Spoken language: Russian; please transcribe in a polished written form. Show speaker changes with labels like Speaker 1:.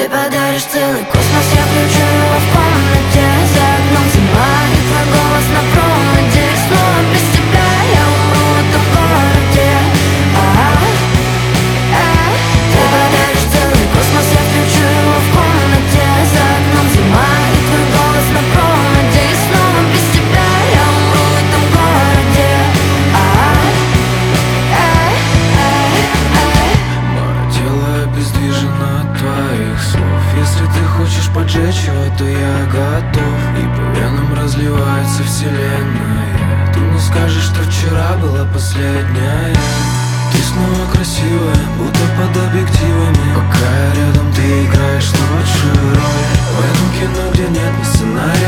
Speaker 1: подаришь целый космос, я включу его в комнате. За окном зима и твой голос на проводе. Снова без тебя я умру в этом городе. Ты подаришь целый космос, я включу его в комнате. За окном зима и твой голос на проводе. И снова без тебя я умру в этом городе.
Speaker 2: Мое тело обездвижено от твоих слов. Если ты хочешь поджечь его, то я готов. И по венам разливается вселенная. Ты мне скажешь, что вчера была последняя. Ты снова красивая, будто под объективами. Пока я рядом, ты играешь лучшую роль. В этом кино, где нет ни сценария,